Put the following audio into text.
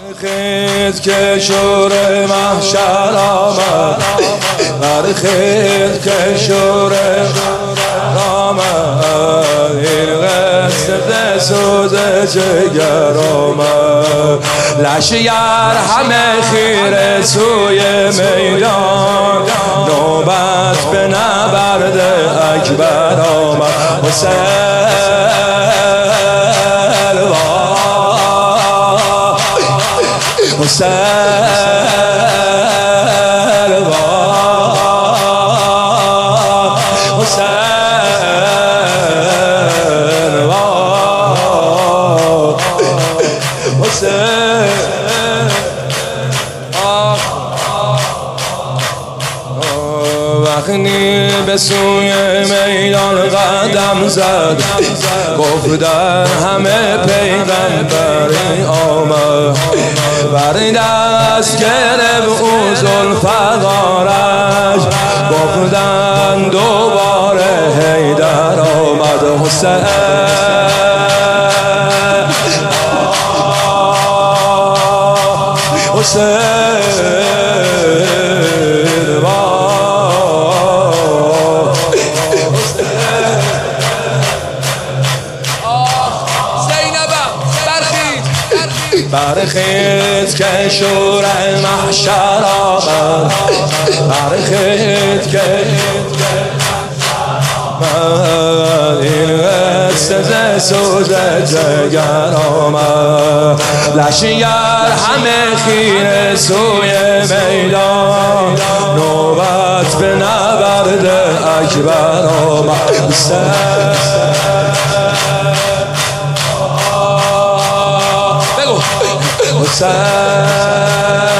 برخیز که شور محشر آمد، برخیز که شور آمد، این قصه سوز جگر آمد. لشگر همه خیره سوی میدان، نوبت به نبرد اکبر آمد. حسین وقتی به سوی میدان قدم زد، گفت در همه پیغمبری آمد. بر دست گرفت او ذوالفقارش، گفتن دوباره حیدر آمد. حسین برخیز که شور محشر آمد، برخیز که این قصه سوز جگر آمد. لشگر همه خیره سوی میدان، نوبت به نبرد اکبر آمد. حسین